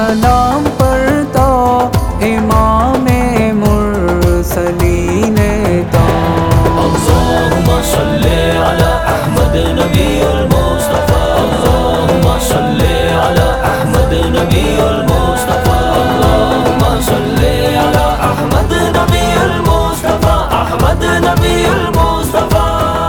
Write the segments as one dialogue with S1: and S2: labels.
S1: سلام پڑھتا امام مرسلین تا
S2: اللهم صل على احمد نبی المصطفى اللهم صل على احمد نبی المصطفى اللهم صل على احمد نبی المصطفى احمد نبی المصطفى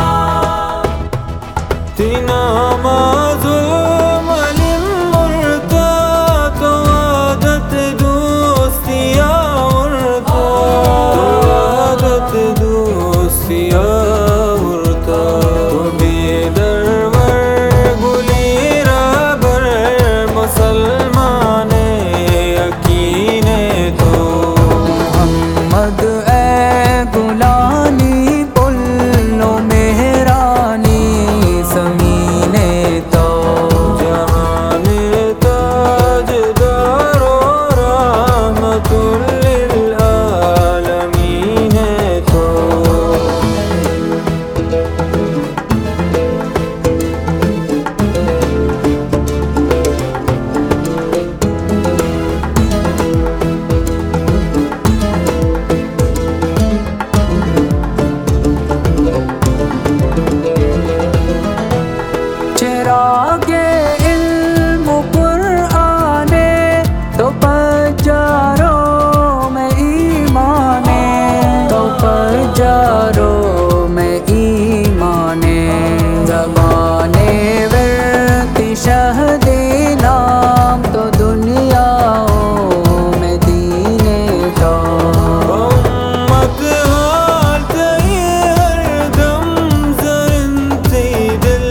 S1: تینا معظوم علم مرتا تو عادت دوستیا ورتا تو عادت دوستیا ورتا تو بیدرور گلی رابر مسلمان یقین تو محمد اے گلانی پلو مہرانی زمین تو جہان تاجدار و رحمت للعالمین تو چراغ علم قرآن تو پجاروں میں ایمان تو پجاروں میں ایمان زبان ورد شہد نام تو دنیاؤں میں دین تو امت حال تئی ہر دم زرنتی دل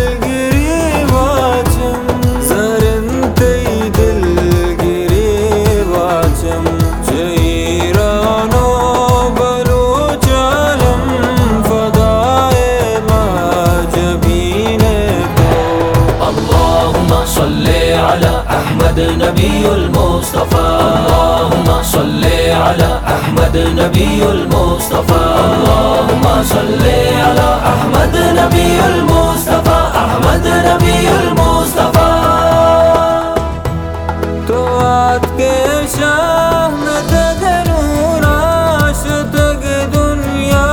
S2: احمد نبی المصطفى اللهم صل على احمد نبی المصطفى اللهم صل على احمد نبی المصطفى احمد نبی المصطفى
S1: تو آت کے شاہ نتگرورا شتگ دنیا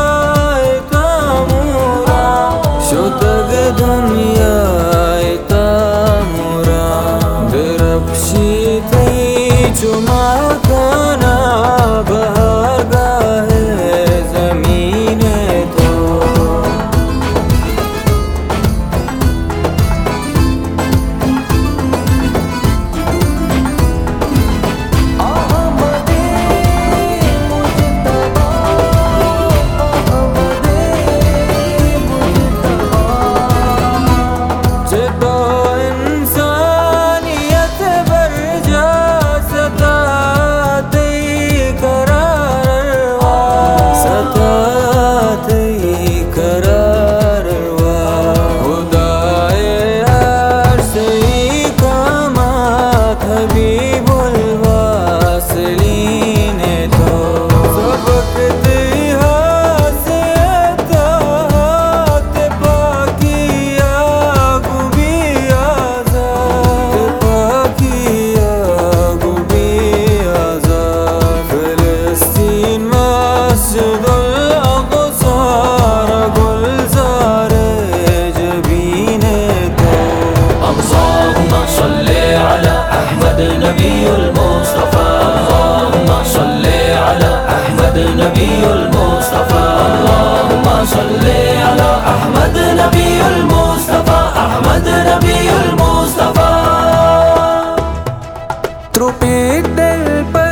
S1: تامورا شتگ دنیا تامورا دربشی تی چما کنا بہرگاہ زمین تو
S2: نبی المصطفى اللهم صل على احمد نبی المصطفى اللهم صل على احمد نبی المصطفى احمد نبی المصطفى
S1: تروپی دل پر